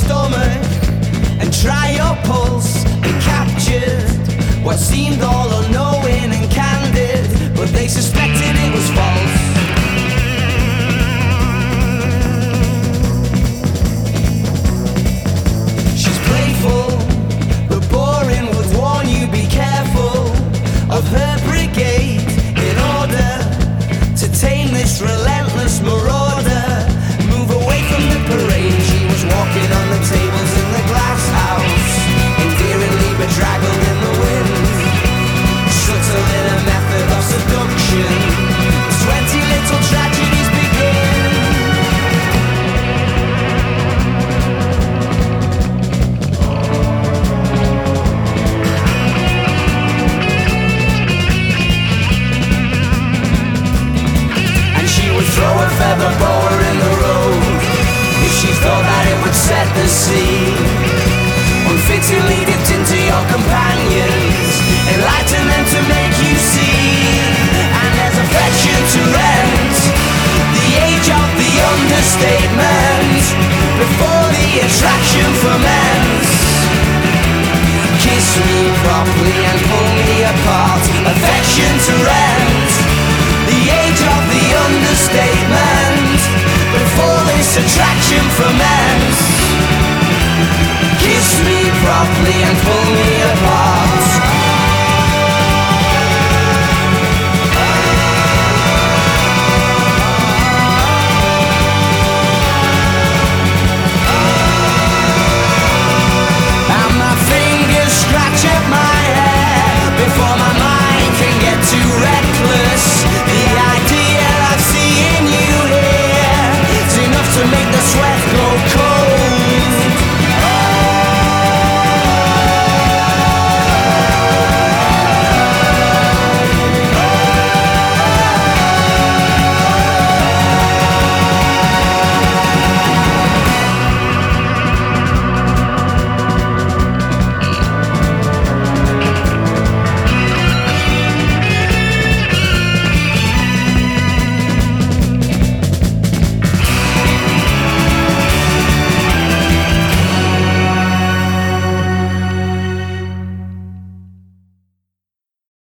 stomach and try your pulse, and captured what seemed all unknowing and candid, but they suspected it was false. She's playful, but boring, would warn you be careful of her brigade in order to tame this relentless marauder. Move away from the parade. She was walking on the tables in the glass house, endearingly bedraggled in the wind, subtle in a method of seduction. 20 little tragedies begin. And she would throw a feather boa in the road if she thought that it would set the scene. Unfit to lead it into your companions, enlighten them to make you see. And there's affection to rent, the age of the understatement, before the attraction ferments. Kiss me properly and pull me apart. Affection to rent, the age of the understatement, before this attraction ferments. Kiss me properly and pull me apart.